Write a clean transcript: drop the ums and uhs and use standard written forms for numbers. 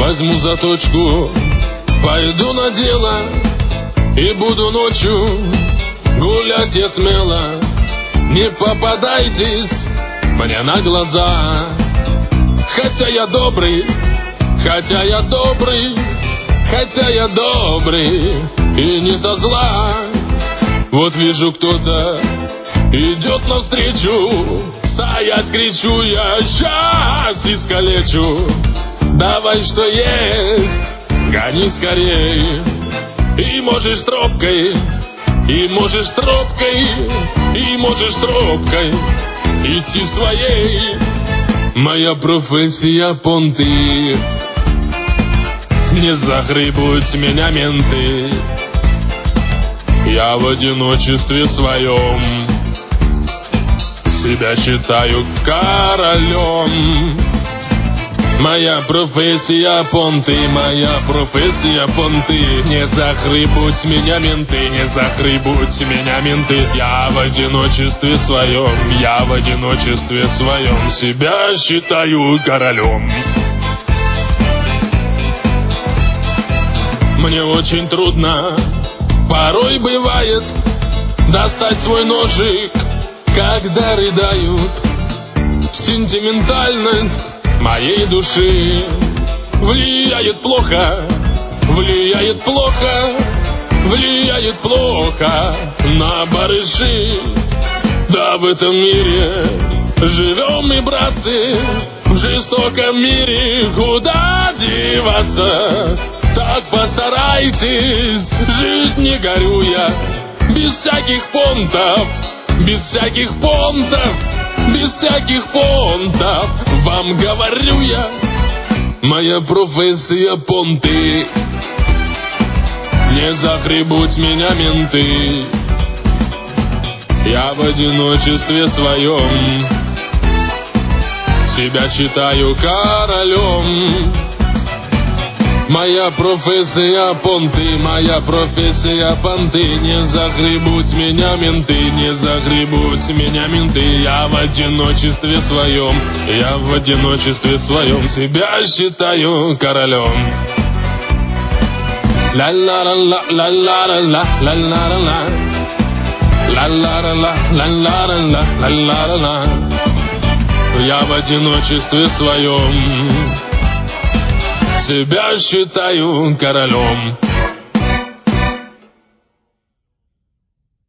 возьму заточку, пойду на дело и буду ночью гулять я смело. Не попадайтесь мне на глаза. Хотя я добрый, хотя я добрый, хотя я добрый и не со зла. Вот вижу, кто-то идет навстречу, стоять кричу я, сейчас искалечу. Давай, что есть, гони скорей. И можешь тропкой, и можешь тропкой, и можешь тропкой идти своей. Моя профессия понты, не загребут меня менты. Я в одиночестве своем себя считаю королем. Моя профессия понты, моя профессия понты. Не загребут меня менты, не загребут меня менты. Я в одиночестве своем, я в одиночестве своем себя считаю королем. Мне очень трудно, порой бывает, достать свой ножик, когда рыдают. Сентиментальность моей души влияет плохо, влияет плохо, влияет плохо на барыши. Да в этом мире живем мы, братцы, в жестоком мире, куда деваться? Так постарайтесь жить не горюя, без всяких понтов, без всяких понтов, без всяких понтов. Вам говорю я, моя профессия понты. Не загребут меня менты. Я в одиночестве своем себя считаю королем. Моя профессия понты, моя профессия понты. Не загребут меня менты, не загребут меня менты. Я в одиночестве своем, я в одиночестве своем себя считаю королем. Ла-ла-ла-ла, ла-ла-ла-ла, ла-ла-ла-ла, ла-ла-ла-ла, ла-ла-ла-ла, ла-ла-ла-ла. Я в одиночестве своем себя считаю королем.